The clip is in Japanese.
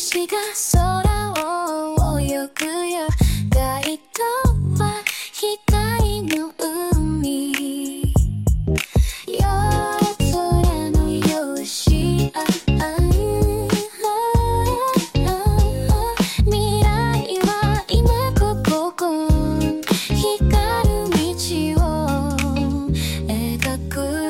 星が空を泳ぐよ。ガイドは光の海。夜空のよし未来は今ここ。光る道を描く。